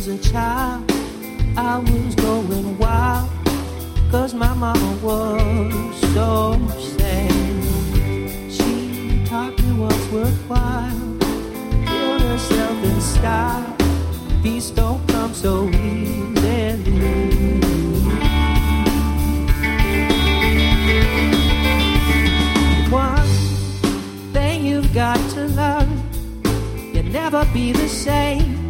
was a child, I was going wild, 'cause my mama was so sad. She taught me what's worthwhile, put herself in style. Peace don't come so easily. One thing you've got to learn, you'll never be the same.